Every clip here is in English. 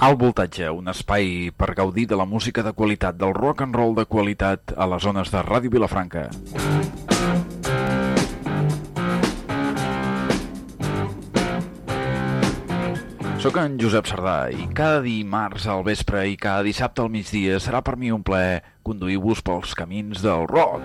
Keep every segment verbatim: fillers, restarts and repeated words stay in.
Alt Voltatge, un espai per gaudir de la música de qualitat, del rock and roll de qualitat a les zones de Ràdio Vilafranca. Soc en Josep Sardà i cada dimarts al vespre i cada dissabte al migdia serà per mi un plaer conduir-vos pels camins del rock.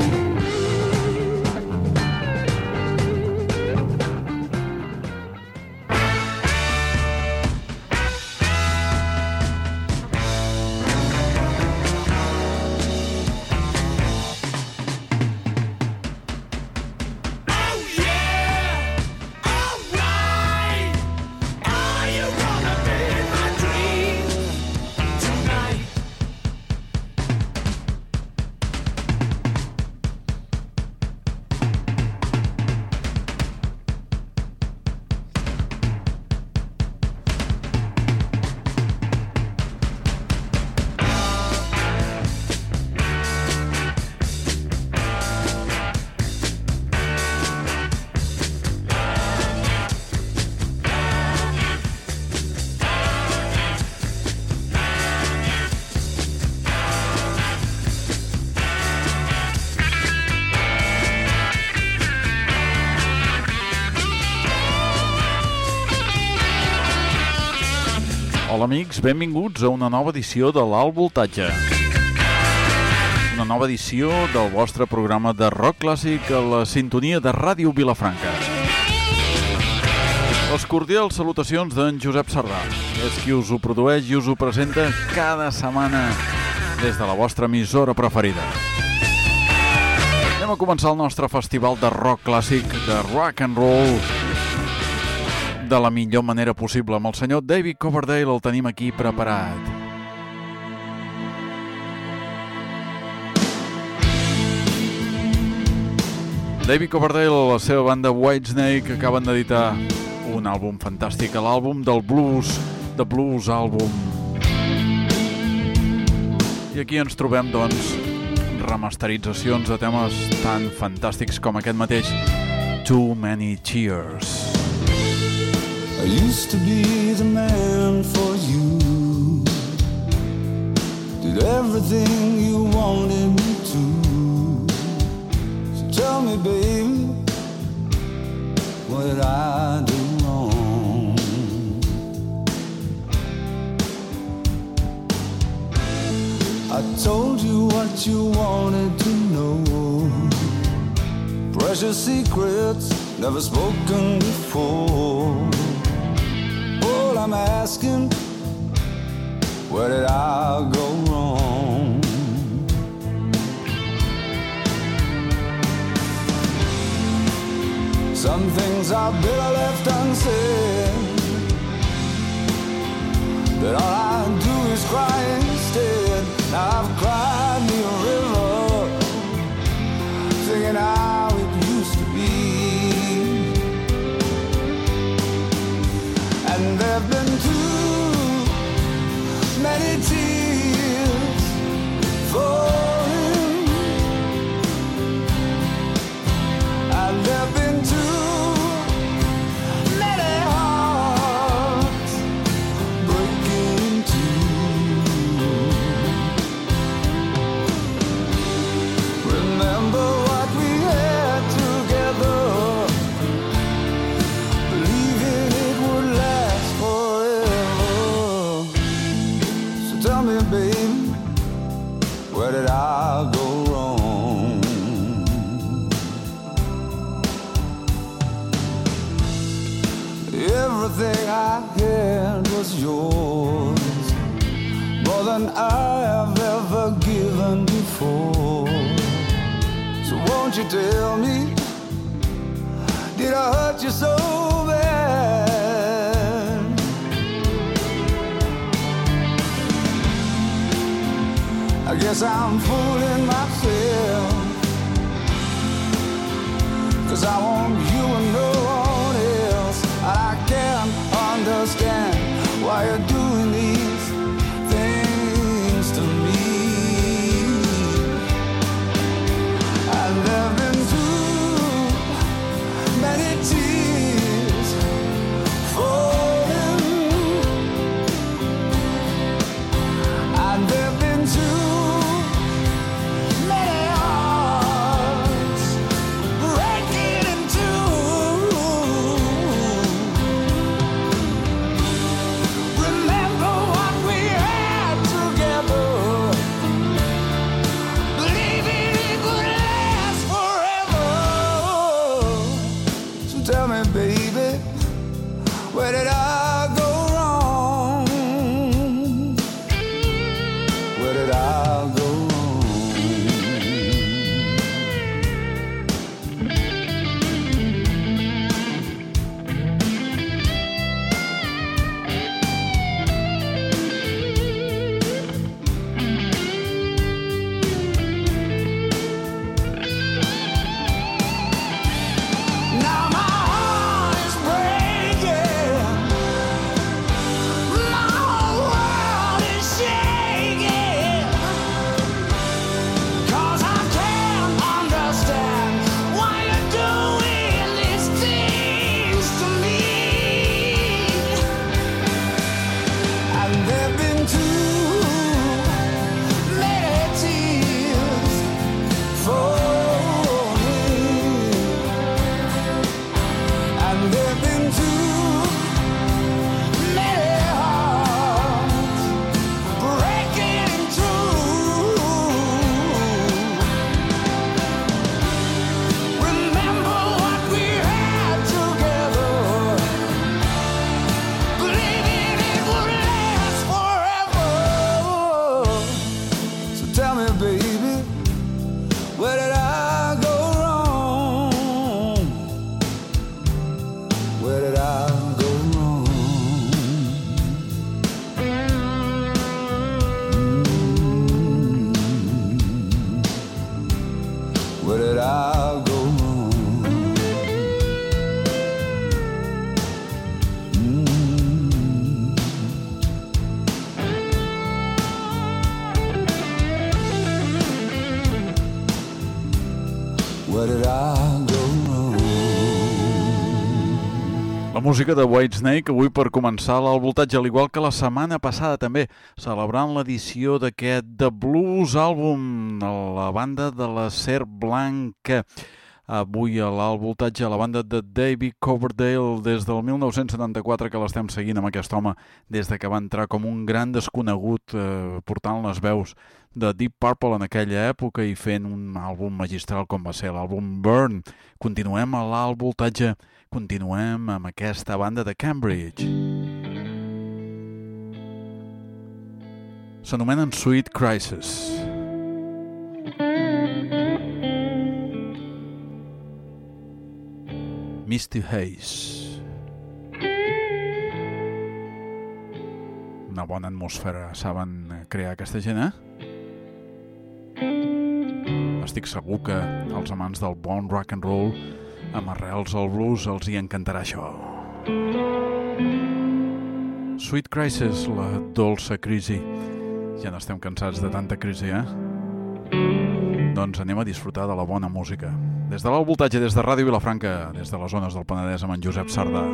Hola amics, benvinguts a una nova edició de l'Alt Voltatge. Una nova edició del vostre programa de rock clàssic a la sintonia de Ràdio Vilafranca. Les cordials salutacions d'en Josep Sardà. És qui us ho produeix i us ho presenta cada setmana des de la vostra emissora preferida. Anem a començar el nostre festival de rock clàssic, de rock and roll, de la millor manera possible. Amb el senyor David Coverdale el tenim aquí preparat. David Coverdale i la seva banda Whitesnake acaben d'editar un àlbum fantàstic, l'àlbum del blues, The Blues Album. I aquí ens trobem, doncs, remasteritzacions de temes tan fantàstics com aquest mateix, Too Many Cheers. I used to be the man for you, did everything you wanted me to. So tell me, baby, what did I do wrong? I told you what you wanted to know, precious secrets never spoken before. All I'm asking, where did I go wrong? Some things I better left unsaid, but all I do is cry instead. Now I've cried me a river, thinking how it used to be. And there've been too many tears falling, and there've been too many hearts breaking in two. Remember what we had together, believing it would last forever. So tell me, baby, where did I go wrong? Everything I had was yours, more than I have ever given before. So won't you tell me, did I hurt you so bad? I guess I'm fooling myself, 'cause I want you and no one else. I can't understand why you're doing these things to me. And there've been too many tears falling, Where did I go wrong? Mm. Where did I go wrong? La música de Whitesnake avui per començar al voltatge, al igual que la setmana passada també, celebrant l'edició d'aquest The Blues Album de la banda de la Serp Blanca. Avui a l'alt voltatge la banda de David Coverdale des del mil nou-cents setanta-quatre, que l'estem seguint amb aquest home des de que va entrar com un gran desconegut eh, portant les veus de Deep Purple en aquella època i fent un àlbum magistral com va ser l'àlbum Burn. Continuem a l'alt voltatge, continuem amb aquesta banda de Cambridge. S'anomenen Sweet Crisis. Misty Haze. Una bona atmosfera saben crear aquesta gent, eh? Estic segur que als amants del bon rock and roll amb arrels al blues els hi encantarà això. Sweet Crisis, la dolça crisi. Ja n'estem cansats de tanta crisi, eh? Doncs anem a disfrutar de la bona música. Des de l'alt voltatge, des de Ràdio Vilafranca, des de les zones del Penedès amb en Josep Sardà.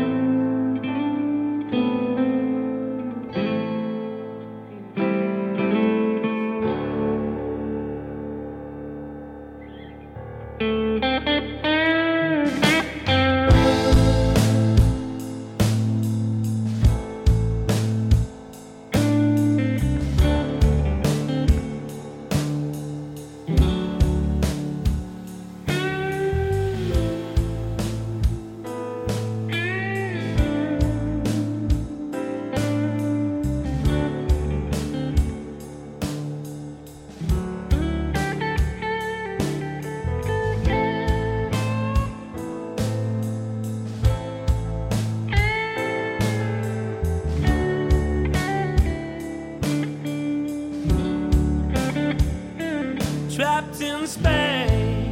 Trapped in space,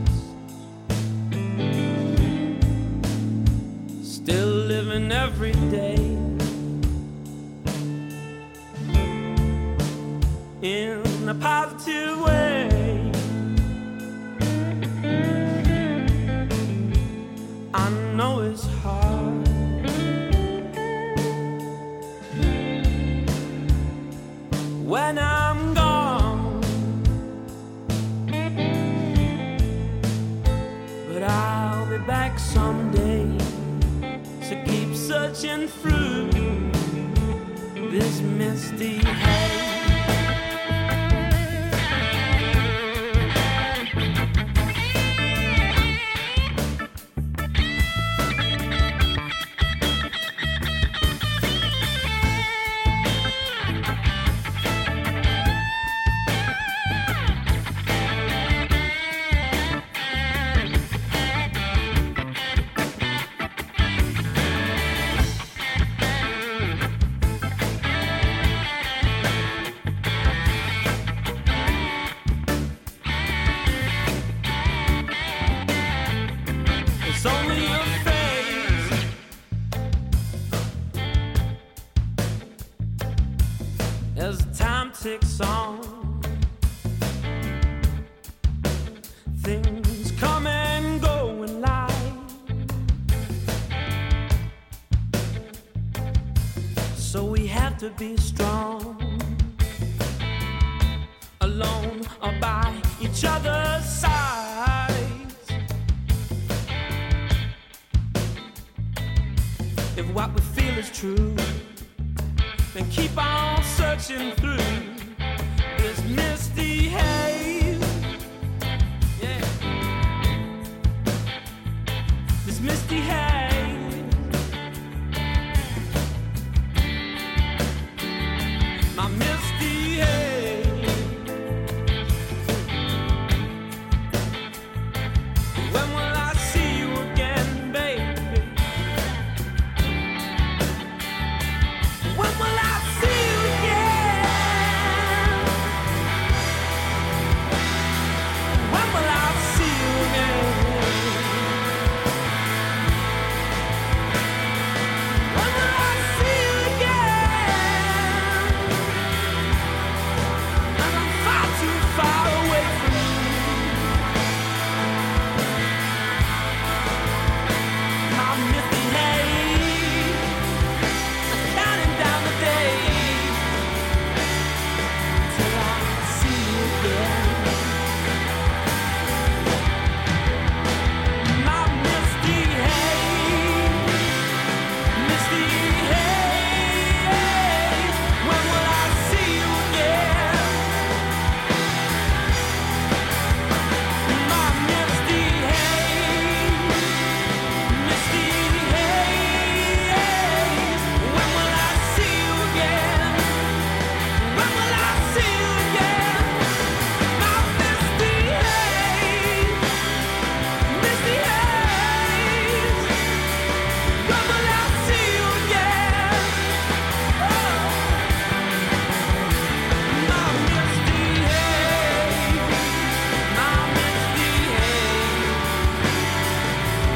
still living every day in a positive way. I know it's hard, when I'm gone. I'll be back someday, so keep searching through this misty haze. As time ticks on, things come and go in life, so we have to be strong, alone or by each other's sides. If what we feel is true, then keep on searching through this misty haze. Yeah, this misty haze. My misty haze. When will I see you again, baby? When will I see you again?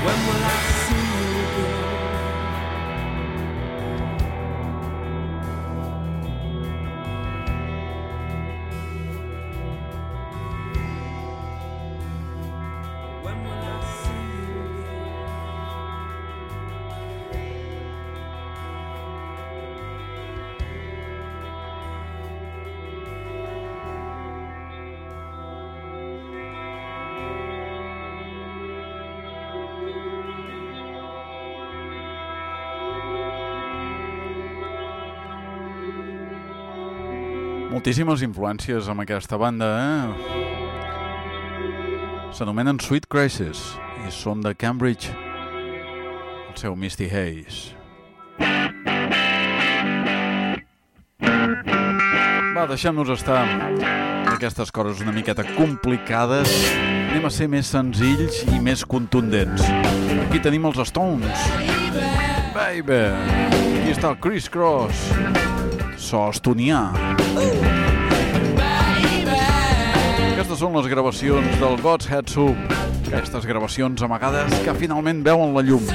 Moltíssimes influències amb aquesta banda, eh? S'anomenen Sweet Crisis i són de Cambridge, el seu Misty Haze. Va, deixem-nos estar d'aquestes coses una miqueta complicades. Anem a ser més senzills i més contundents. Aquí tenim els Stones. Baby! Aquí està el Criss Cross. So estonià. Aquestes són les gravacions del God's Head Soup. Aquestes gravacions amagades que finalment veuen la llum.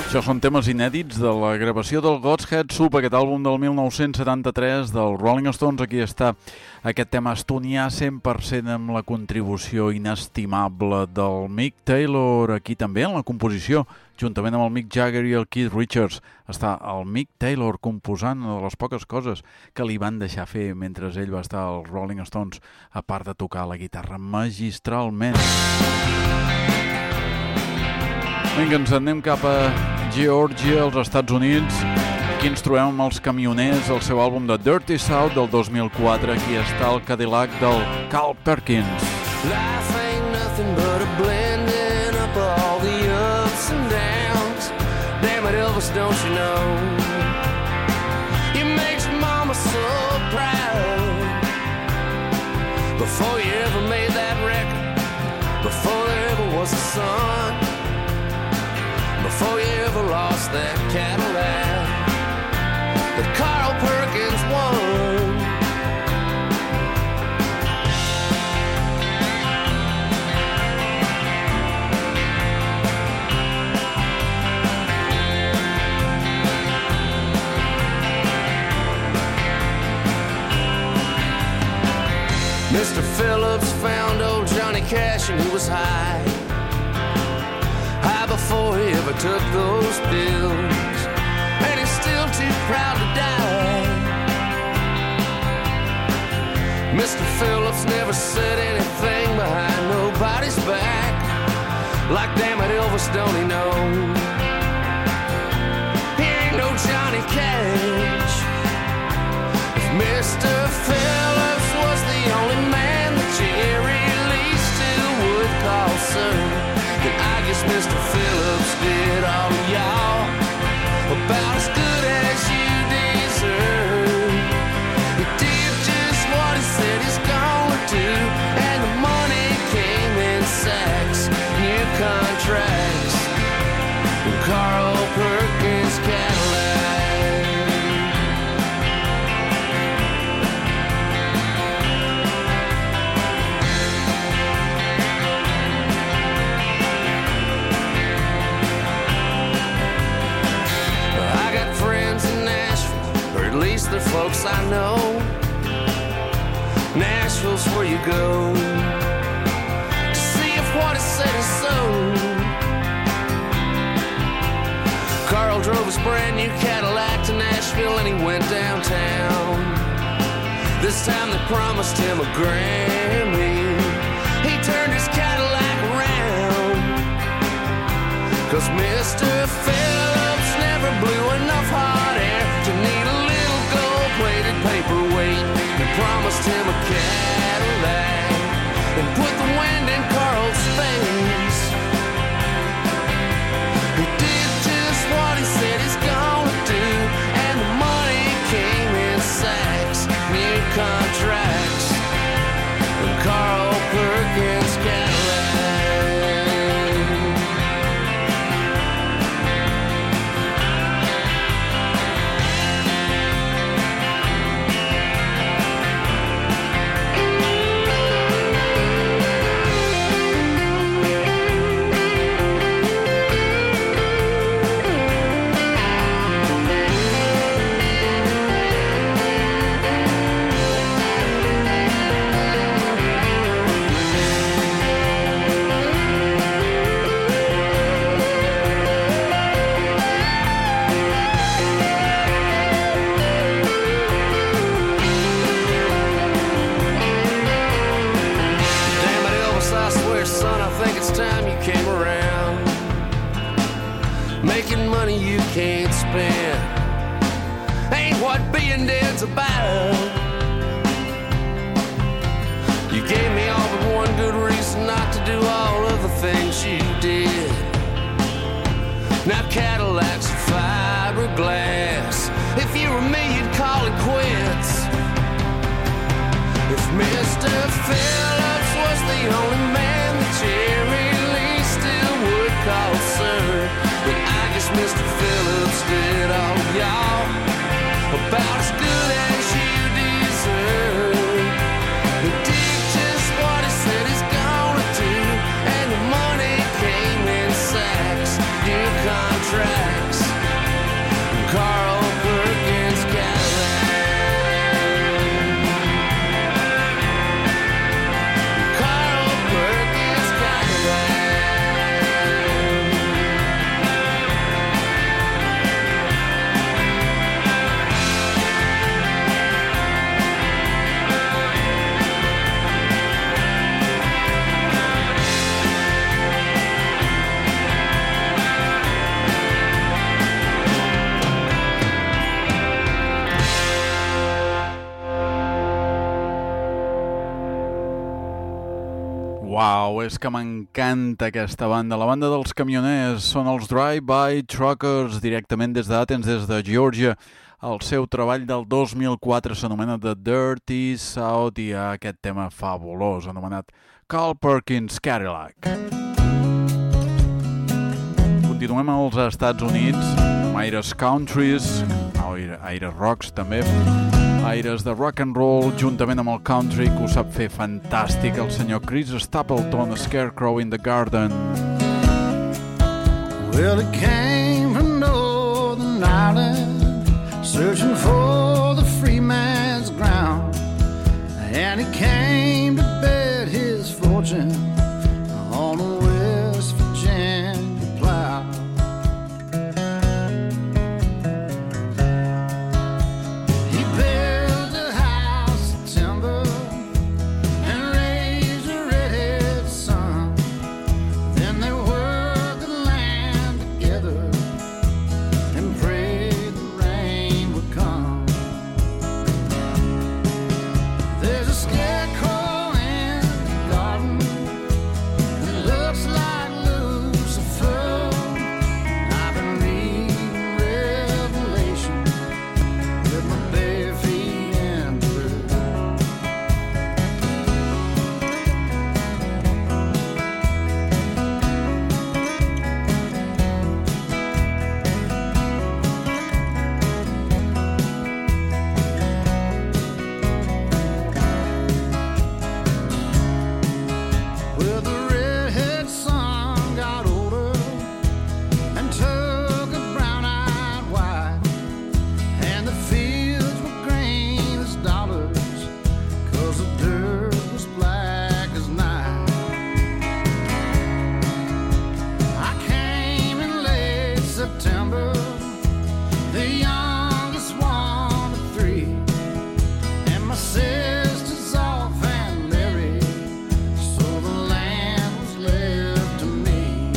Això són temes inèdits de la gravació del Godhead Soup, aquest àlbum del mil nou-cents setanta-tres del Rolling Stones. Aquí està aquest tema estonià cent per cent amb la contribució inestimable del Mick Taylor. Aquí també en la composició, juntament amb el Mick Jagger i el Keith Richards, està el Mick Taylor composant una de les poques coses que li van deixar fer mentre ell va estar als Rolling Stones, a part de tocar la guitarra magistralment. Vinga, ens anem cap a Geòrgia, als Estats Units. Aquí ens trobem amb els Camioners, el seu àlbum de Dirty South del dos mil quatre. Aquí està el Cadillac del Carl Perkins. Life ain't nothing but a blending up all the ups and downs. Damn it, Elvis, don't you know? You makes mama so proud. Before you ever made that record, before there ever was a sun, before you ever lost that Cadillac that Carl Perkins won. Mister Phillips found old Johnny Cash and he was high. High before he ever took those pills, and he's still too proud to die. Mister Phillips never said anything behind nobody's back, like damn it Elvis, don't he know? He ain't no Johnny Cash. If Mister Phillips was the only man that Jerry Lee still would call sir, then I guess Mister Phillips did all of y'all about as good as you deserve. He did just what he said he's gonna do, and the money came in sacks, new contracts, and Carl Perkins Cadillac. At least they're folks I know. Nashville's where you go to see if what is said is so. Carl drove his brand new Cadillac to Nashville and he went downtown. This time they promised him a Grammy. He turned his Cadillac around, 'cause Mister Phillips never blew enough hot air to need a plated paperweight, and promised him a Cadillac and put the wind in Carl's face. He did just what he said he's gonna do, and the money came in sacks, new contracts, and Carl Perkins Cadillac. Can't spend ain't what being dead's about. You gave me all but one good reason not to do all of the things you did. Now Cadillacs are fiberglass. If you were me, you'd call it quits. If Mister Phillips was the only man that Jerry Lee still would call sir, then I guess Mister Phillips did all y'all about as good as you deserve. He did just what he said he's gonna do, and the money came in sacks, new contract, Uau, és que m'encanta aquesta banda. La banda dels camioners són els Drive-By Truckers, directament des d'Athens, des de Georgia. El seu treball del dos mil quatre s'anomena The Dirty South i hi ha aquest tema fabulós anomenat Carl Perkins Cadillac. Continuem als Estats Units amb aires countries, aires rocks també, aires de rock and roll juntament amb el country, que ho sap fer fantàstic el senyor Chris Stapleton, Scarecrow in the Garden. Well, it came from Northern Ireland, searching for the free man's ground, and he came to bet his fortune on a West Virginia plow. He built a house of timber and raised a redhead son. Then they worked the land together and prayed the rain would come. There's a scarecrow in the garden that looks like Lucifer. I've been reading Revelation with my bare feet in the dirt. Well, the redhead son got older and took a brown-eyed wife, and the fields were green as dollars, 'cause the dirt was black as night. I came in late September, the youngest one of three, and my sisters off and married, so the land was left to me.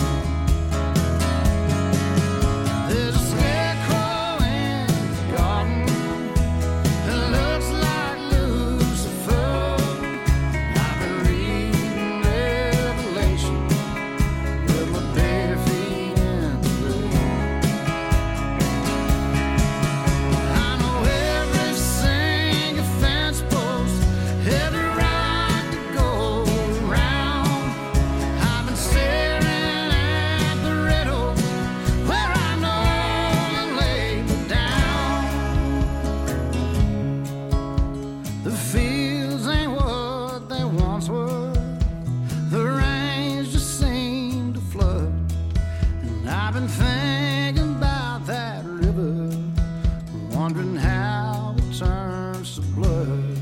There's a scarecrow in the garden that looks like Lucifer. I've been reading Revelation with my bare feet in the dirt. I know every single fence post, every rock that goes round. I've been staring at the red oak where I know and laid me down. The fields ain't what they once were. The rains just seem to flood. And I've been thinking about that river, wondering how it turns to blood.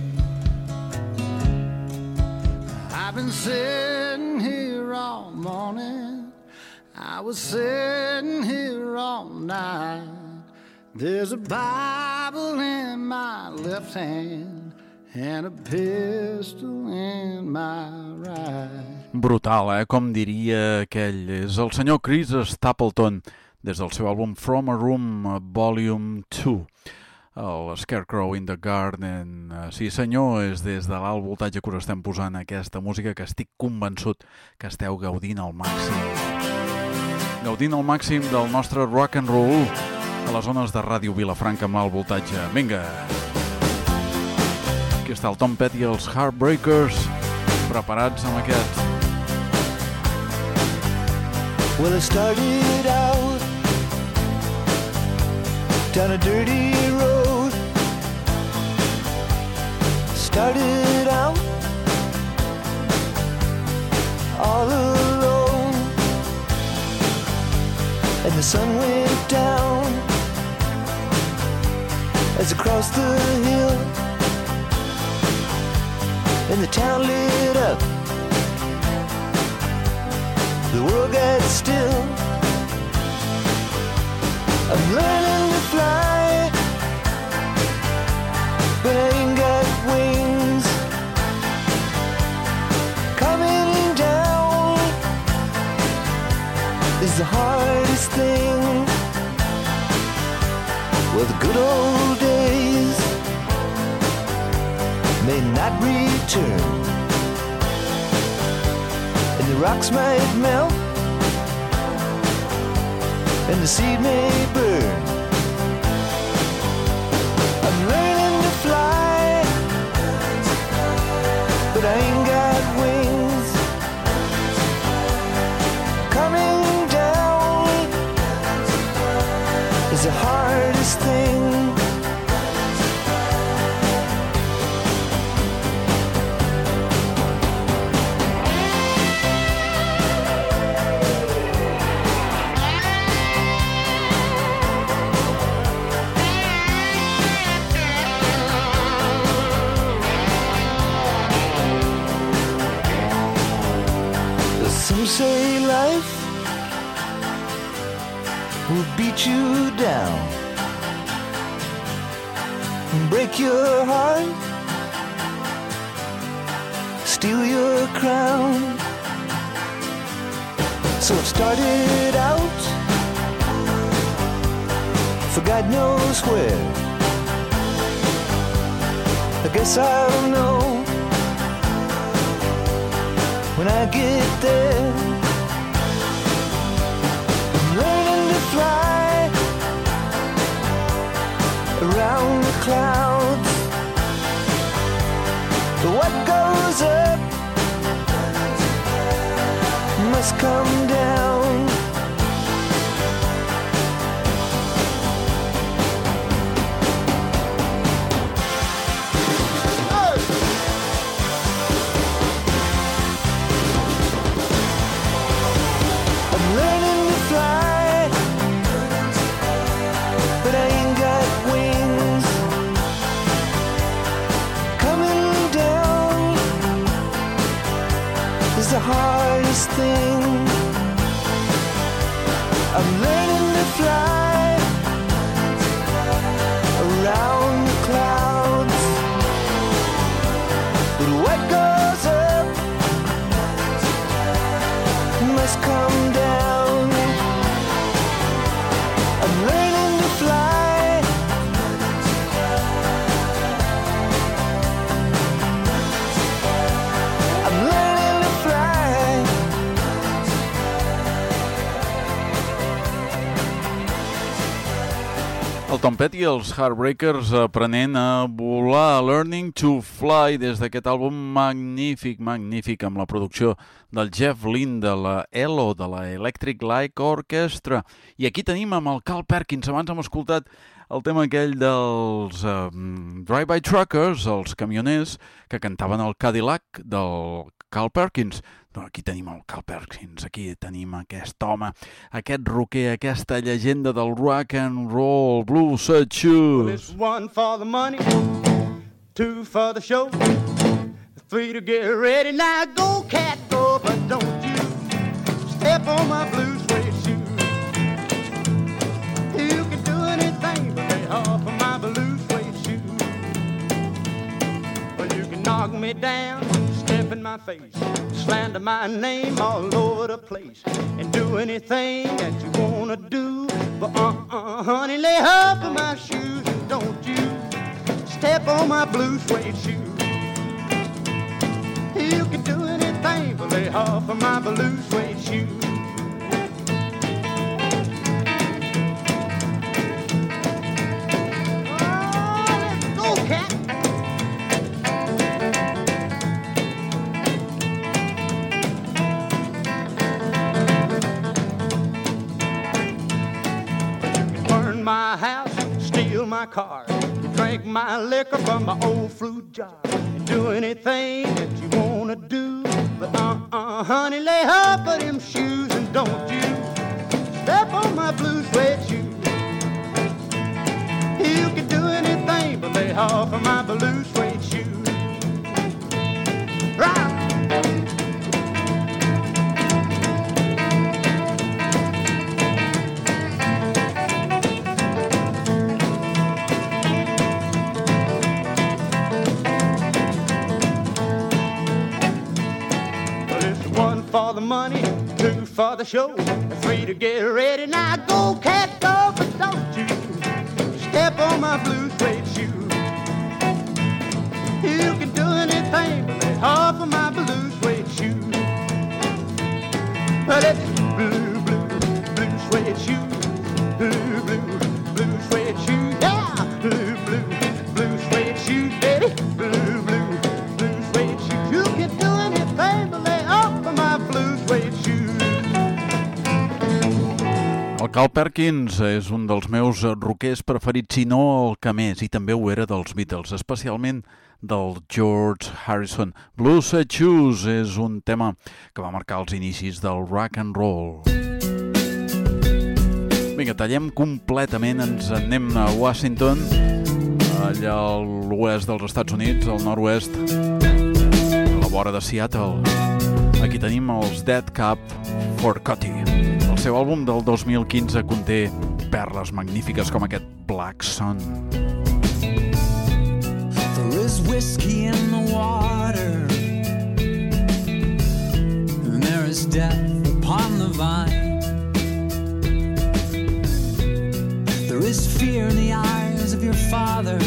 I've been sitting here all morning, I was sitting here all night. There's a Bible in my left hand and a pistol in my right. Brutal, eh? Com diria aquell. És el senyor Chris Stapleton, des del seu àlbum From a Room Volume two. El Scarecrow in the Garden. Sí senyor, és des de l'alt voltatge que us estem posant aquesta música que estic convençut que esteu gaudint al màxim. Gaudint al màxim del nostre rock and roll a les zones de Ràdio Vilafranca amb l'alt voltatge. Vinga! Aquí està el Tom Petty i els Heartbreakers, preparats amb aquest. Well, I started out down a dirty road. Started out all alone, and the sun went down as I crossed the hill, and the town lit up. The world got still. I'm learning to fly, but I ain't got wings. Coming down is the hardest thing. Well, the good old days may not return. rocks might melt and the seed may burn. I'm learning to fly, but I ain't got wings. Coming down is the hardest thing. Some say life will beat you down, break your heart, steal your crown. So it started out for God knows where. I guess I'll know when I get there. I'm learning to fly around the clouds. But what goes up must come down. The hardest thing. I'm learning to fly around the clouds, but what goes up must come down. I'm learning to fly I'm learning El Tom Petty i els Heartbreakers aprenent a volar, Learning to Fly, des d'aquest àlbum magnífic, magnífic, amb la producció del Jeff Lynne, de la E L O, de la Electric Light Orchestra. I aquí tenim amb el Carl Perkins. Abans hem escoltat el tema aquell dels uh, Drive-By Truckers, els camioners, que cantaven el Cadillac del Carl Perkins. Doncs aquí tenim el Carl Perkins, aquí tenim aquest home, aquest rocker, aquesta llegenda del rock and roll, blues, suede shoes. Well, it's one for the money, two for the show, three to get ready. Now go, cat, go, but don't you step on my blue suede shoes. You can do anything but lay off of my blue suede shoes. Well, you can knock me down, step in my face, slander my name all over the place, and do anything that you wanna do. But uh-uh, honey, lay off of my shoes, and don't you step on my blue suede shoes. You can do anything but lay off of my blue suede shoes. Oh, let's go, cat. My house, steal my car, drink my liquor from my old fruit jar, and do anything that you wanna do. But uh-uh, honey, lay off of them shoes, and don't you step on my blue suede shoes. You can do anything but lay off of my blue suede shoes. Right. For the money, two for the show, three to get ready. Now go, cat, go, but don't you step on my blue suede shoes. You can do anything but lay off of my blue suede shoes. Well, it's blue, blue, blue suede shoes. Blue, blue, blue suede shoes. Yeah, blue, blue, blue suede shoes, baby. Blue, blue, blue suede shoes. You can do anything but lay off of my blue suede shoes. El Carl Perkins és un dels meus rockers preferits, si no el que més, i també ho era dels Beatles, especialment del George Harrison. Blue Suede Shoes és un tema que va marcar els inicis del rock and roll. Vinga, tallem completament, ens anem a Washington, allà a l'oest dels Estats Units, al nord-oest, a la vora de Seattle. Aquí tenim els Dead Cab for Cutie. El seu àlbum del dos mil quinze conté perles magnífiques com aquest Black Sun. There is whiskey in the water, and there is death upon the vine. There is fear in the eyes of your father,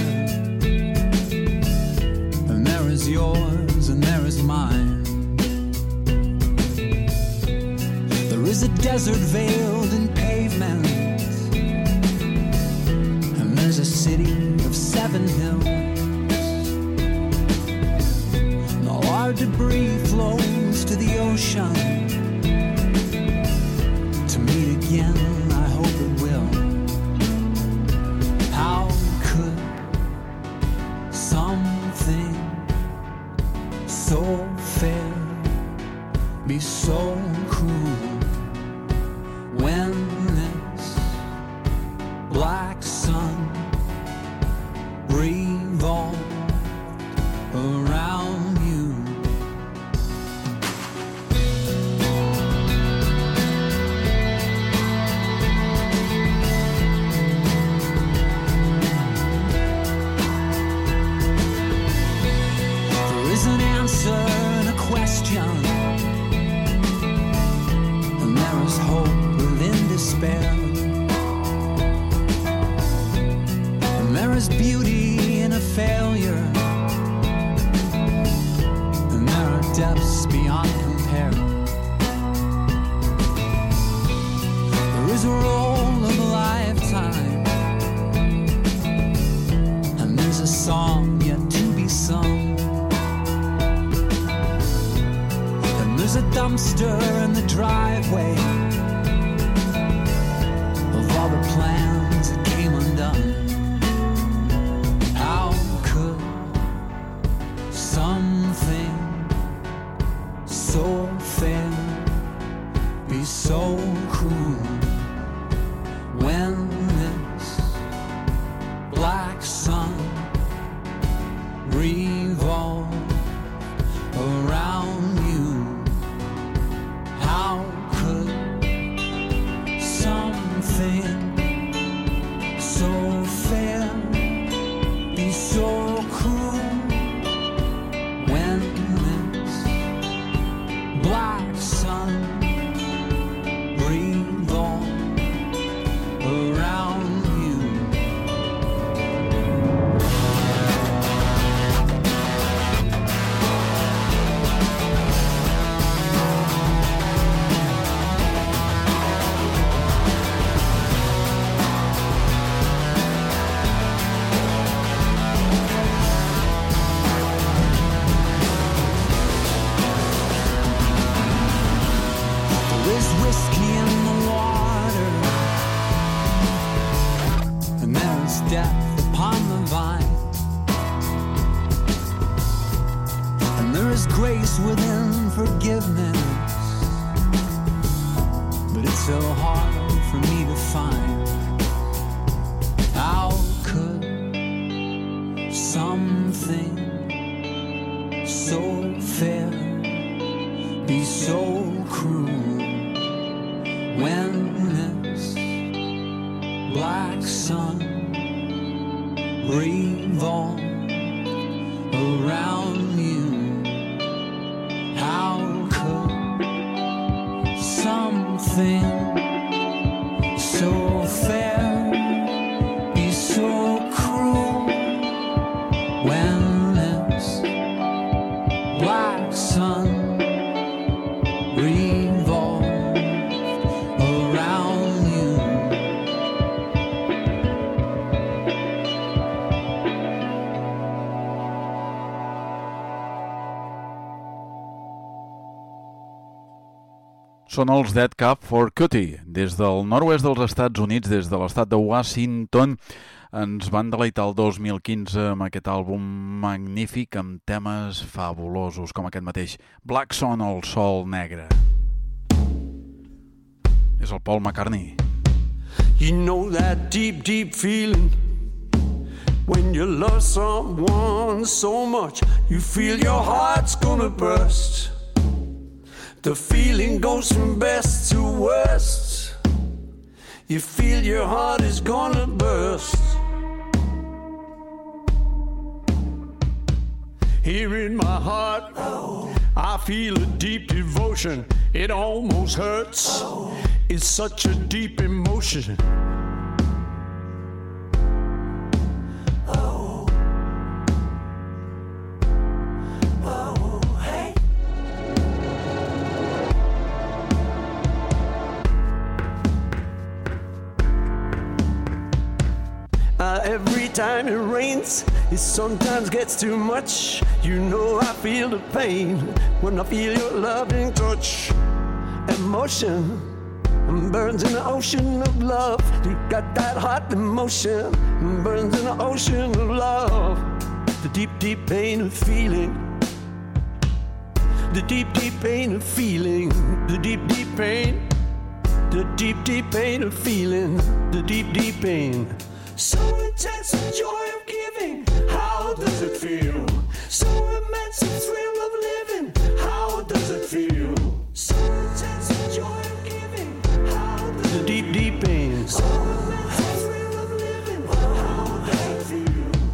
and there is yours and there is mine. There is a desert veiled in pavement, and there's a city of seven hills. And all our debris flows to the ocean, to meet again, I hope it will. How could something so fair be so cruel? When this black sun revolved around you, there is an answer and a question, and there is hope in despair, and there is beauty in a failure, and there are depths beyond compare. There is a role of a lifetime, and there's a song yet to be sung, and there's a dumpster in the driveway of all the plans that came undone. How could something so fair be so cruel? When this black sun revolved around you, how could something so fair be so cruel? When this black sun revolved around you. There is whiskey in the water, and there is death upon the vine, and there is grace within forgiveness, but it's so hard for me to find. How could something so fair be so cruel? When this black sun revolved around you, how could something so fair be so cruel? When this black sun revolved Són els Dead Cab for Cutie. Des del nord-oest dels Estats Units, des de l'estat de Washington, ens van deleitar el dos mil quinze amb aquest àlbum magnífic amb temes fabulosos, com aquest mateix, Black Sun, el sol negre. És el Paul McCartney. You know that deep, deep feeling when you love someone so much you feel your heart's gonna burst. The feeling goes from best to worst. You feel your heart is gonna burst. Here in my heart, oh, I feel a deep devotion. It almost hurts. Oh, it's such a deep emotion. Oh, oh, hey. Uh, every time it rains, it sometimes gets too much. You know I feel the pain when I feel your loving touch. Emotion burns in the ocean of love. You got that hot emotion burns in the ocean of love. The deep, deep pain of feeling. The deep, deep pain of feeling. The deep, deep pain. The deep, deep pain of feeling. The deep, deep pain. So intense the joy of giving. How does it feel? So immense the thrill of living. How does it feel? So intense the joy of giving. How does the deep, deep pain. So immense the thrill of living. How does it feel?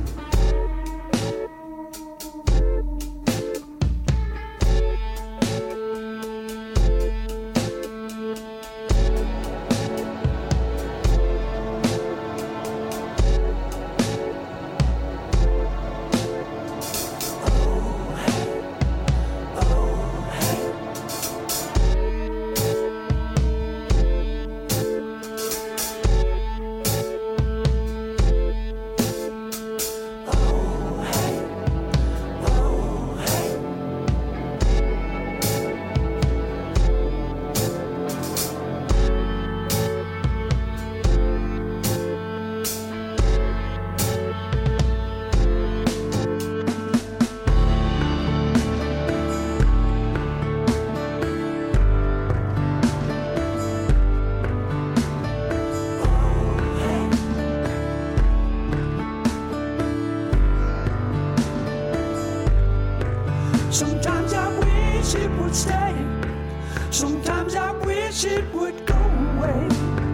Sometimes I wish it would stay. Sometimes I wish it would go away.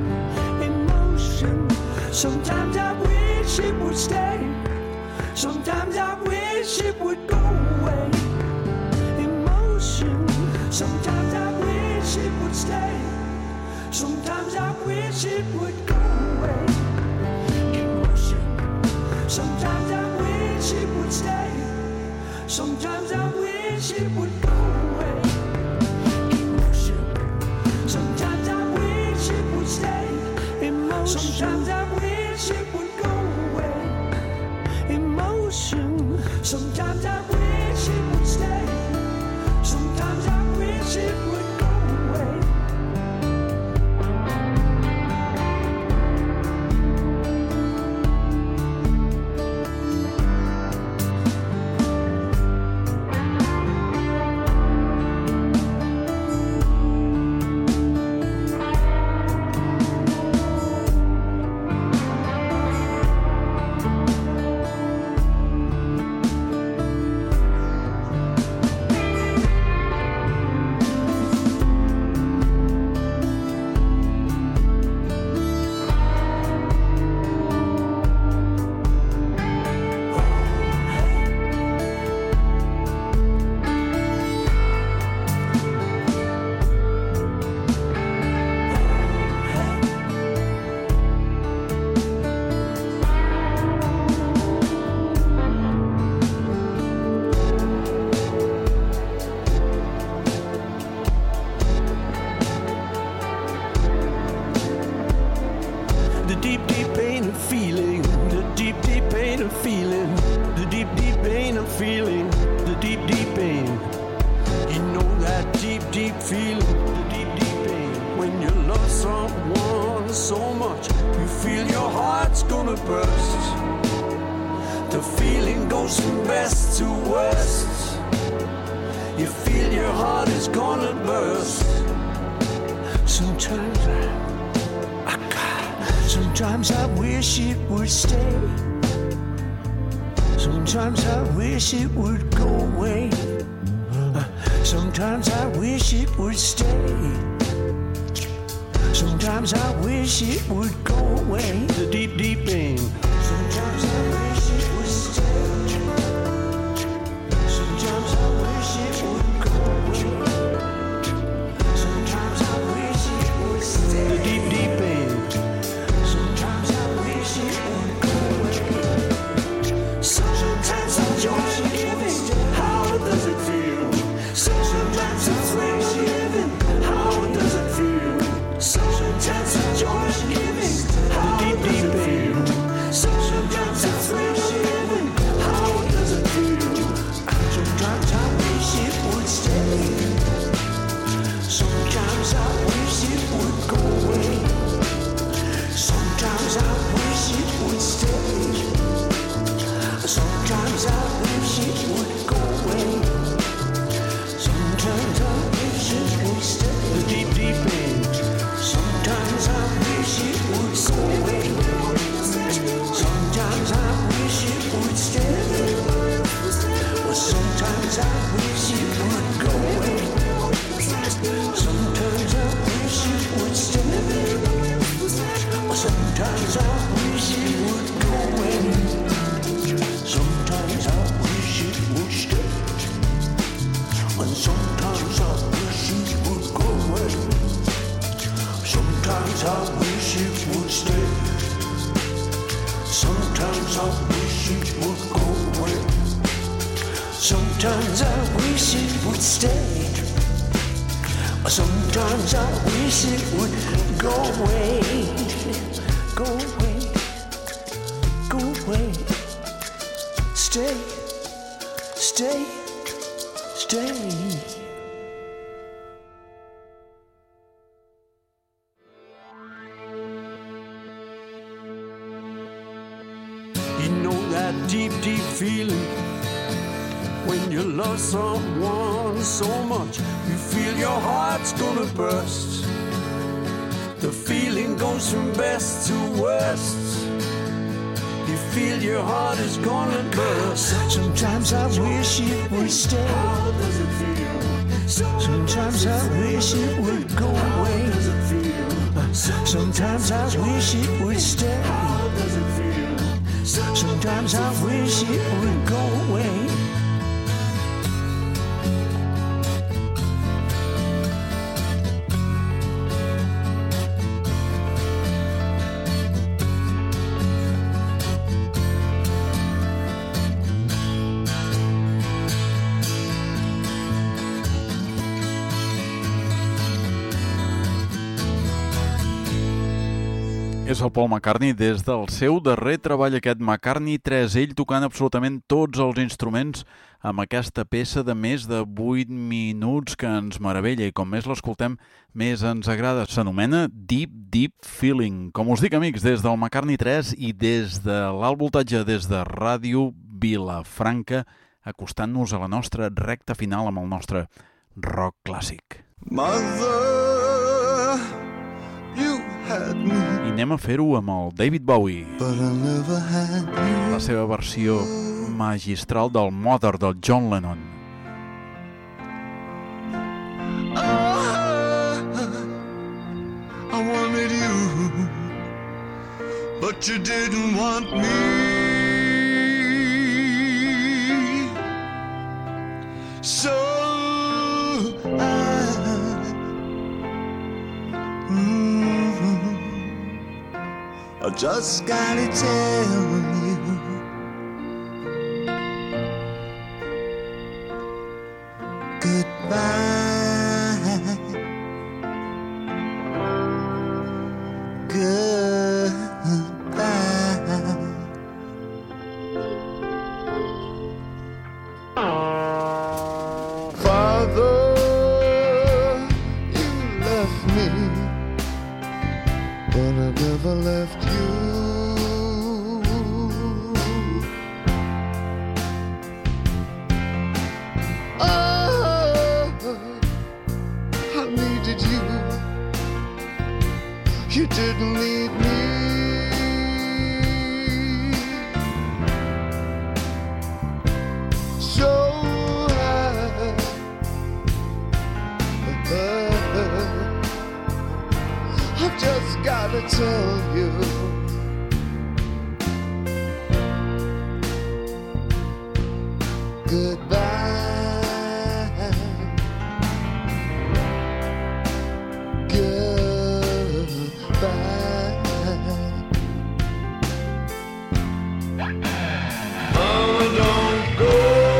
Emotion. Sometimes I wish it would stay. Sometimes I wish it would go away. Emotion. Sometimes I wish it would stay. Sometimes I wish it would go away. Emotion. Sometimes I wish it would stay. Sometimes I wish it would go away. Emotion. Sometimes I wish it would stay. Emotion. Sometimes I wish it would go away. Emotion. Sometimes I wish it would stay. Sometimes I wish it would go away. feeling, the deep, deep pain. You know that deep, deep feeling, the deep, deep feel your heart's gonna burst. The feeling goes from best to worst. You feel your heart is gonna burst. Sometimes I, I sometimes I wish it would stay. Sometimes I wish it would go away. Sometimes I wish it would stay. Sometimes I wish it would go away. The deep, deep pain. Sometimes I wish it would stay. Sometimes I wish it would go away. Sometimes I wish it would stay. The deep, deep pain. Sometimes I wish it would go away. Sometimes I wish it would stay. How does it feel? Sometimes I wish living. How does it feel? Sometimes I wish living. How does it feel? Sometimes I wish living. How does it feel? Sometimes I wish it would stay. Sometimes I wish it would go away. Sometimes I wish it would stay. Sometimes I wish it would go away. Sometimes I wish it would stay. The deep, deep pain. Sometimes I wish it would go away. Sometimes I wish it would stay. But sometimes I wish it would go away. Sometimes I wish it would stay. But sometimes I wish it would go away. Sometimes I wish it would stay. And sometimes I wish it would go away. Sometimes I wish it would stay. Sometimes I wish it would go away. Sometimes I wish it would stay. Sometimes I wish it would go away. Go away. Go away. Stay. Stay. Stay. You know that deep, deep feeling when you love someone so much, you feel your heart's gonna burst. The feeling goes from best to worst. You feel your heart is gonna burst. Sometimes I wish it would stay. How does it feel? Sometimes I wish it would go away. How does it feel? Sometimes I wish it would stay. How does it feel? Sometimes I wish it would go away. És el Paul McCartney des del seu darrer treball, aquest McCartney tres, ell tocant absolutament tots els instruments amb aquesta peça de més de vuit minuts que ens meravella i com més l'escoltem més ens agrada. S'anomena Deep Deep Feeling. Com us dic, amics, des del McCartney tres i des de l'alt voltatge, des de Ràdio Vilafranca, acostant-nos a la nostra recta final amb el nostre rock clàssic. Mother, you had me, I anem a fer-ho amb el David Bowie, but I never had you. la seva versió magistral del Mother del John Lennon. I, I wanted you, but you didn't want me. So I, mm, I just gotta tell you, goodbye, goodbye. Father, you left me but I never left you. Oh, I needed you. You didn't need me. So I, I've just gotta tell you, goodbye, goodbye. Mama, don't go.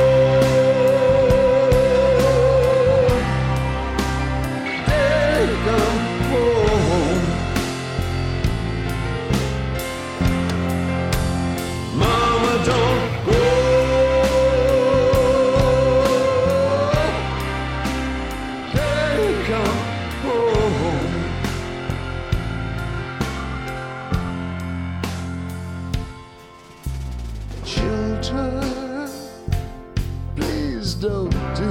Take 'em home. Mama, don't go. Take 'em home. Children, please don't do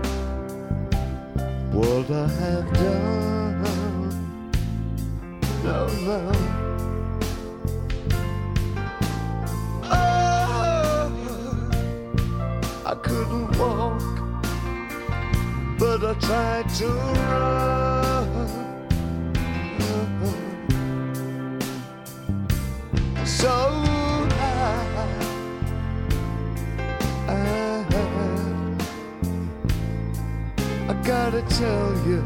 what I have done. No, no. Oh, I couldn't walk, but I tried to run. So I, I gotta tell you,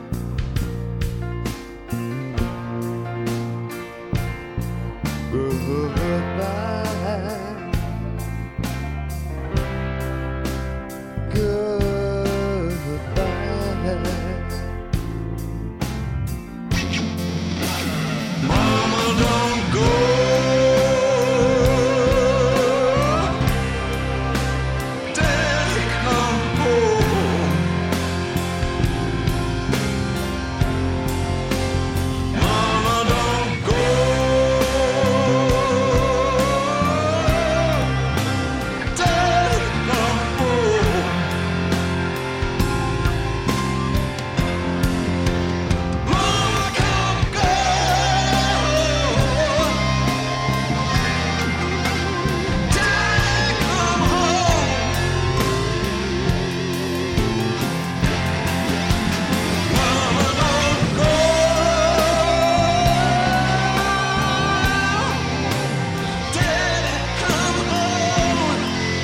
goodbye, goodbye. Mama, don't go. Take 'em home. Mama, don't go. Take 'em home. Mama, can't go. Take 'em home. Mama, don't go. Take 'em home.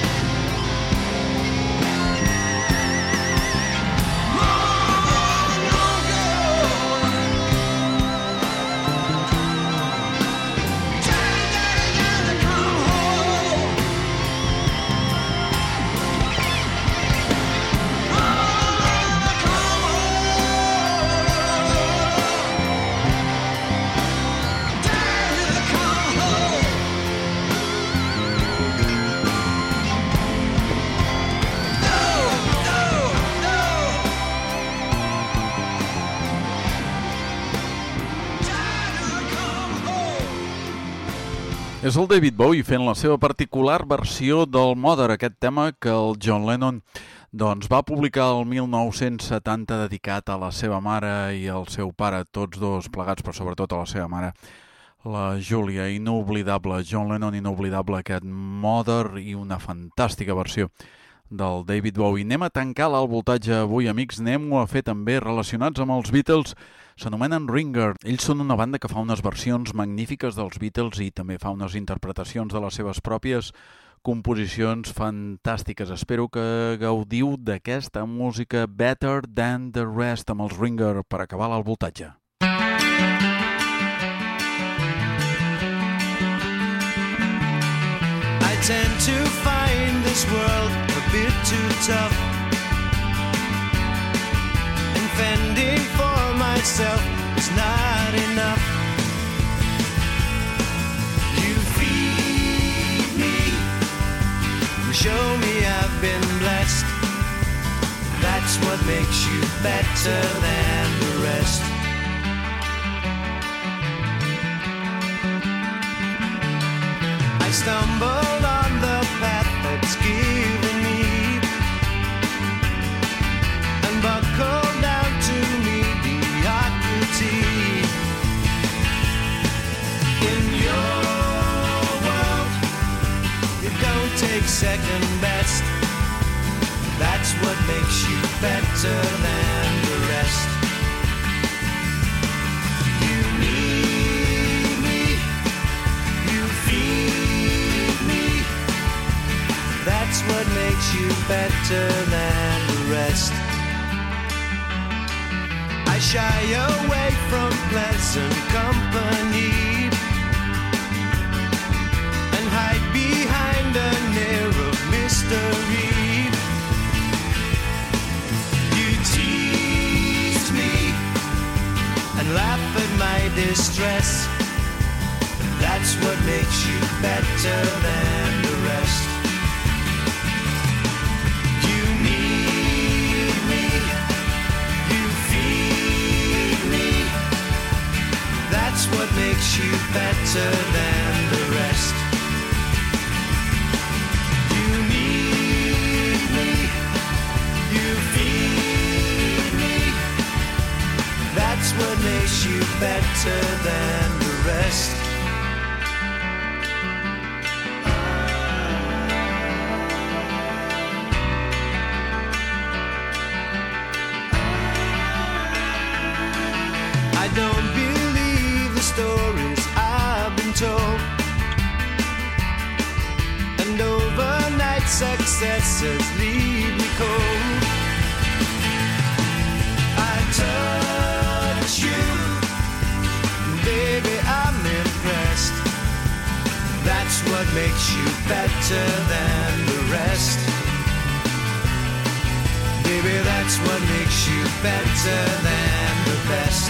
És el David Bowie fent la seva particular versió del Mother, aquest tema que el John Lennon doncs, va publicar el mil nou-cents setanta dedicat a la seva mare i al seu pare, tots dos plegats, però sobretot a la seva mare, la Júlia. Inoblidable, John Lennon inoblidable, aquest Mother i una fantàstica versió del David Bowie. Anem a tancar l'alt voltatge avui, amics, anem-ho a fer també relacionats amb els Beatles. S'anomenen Ringer. Ells són una banda que fa unes versions magnífiques dels Beatles i també fa unes interpretacions de les seves pròpies composicions fantàstiques. Espero que gaudiu d'aquesta música Better Than The Rest amb els Ringer per acabar l'alt voltatge. I tend to find this world a bit too tough, and fending for myself is not enough. You feed me, you show me I've been blessed. That's what makes you better than the rest. stumble on the path that's given me and buckle down to mediocrity. In your world, you don't take second best. That's what makes you better than the rest. You need me, you feed me. That's what makes you better than the rest. I shy away from pleasant company and hide behind an air of mystery. You tease me and laugh at my distress. That's what makes you better than the rest. You need me, you feed me. That's what makes you better than the rest. You need me, you feed me. That's what makes you better than the rest. I don't believe the stories I've been told, and overnight successes leave me cold. I touch you, baby, I'm impressed. That's what makes you better than the rest. Baby, that's what makes you better than the best.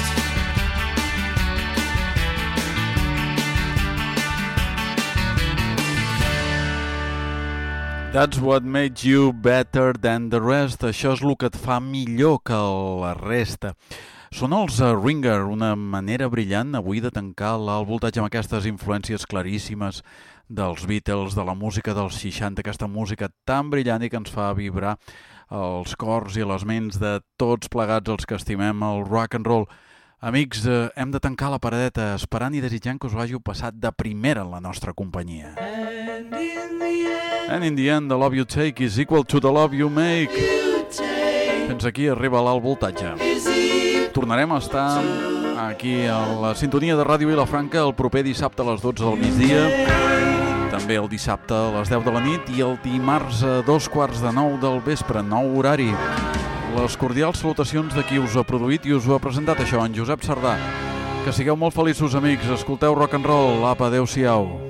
That's what made you better than the rest. Això és el que et fa millor que la resta. Són els Ringer, una manera brillant avui de tancar l'alt voltatge amb aquestes influències claríssimes dels Beatles, de la música dels seixanta, aquesta música tan brillant i que ens fa vibrar els cors i les ments de tots plegats els que estimem el rock and roll. Amics, eh, hem de tancar la paradeta esperant i desitjant que us ho hàgiu passat de primera en la nostra companyia. And in the end, And in the end, the love you take is equal to the love you make. you take Fins aquí arriba l'alt voltatge. is equal. Tornarem a estar aquí a la sintonia de Ràdio Vilafranca el proper dissabte a les dotze del migdia, també el dissabte a les deu de la nit i el dimarts a dos quarts de nou del vespre, nou horari. Les cordials salutacions de qui us ha produït i us ho ha presentat això, en Josep Sardà. Que sigueu molt feliços, amics. Escolteu rock and roll. Apa, adeu-siau.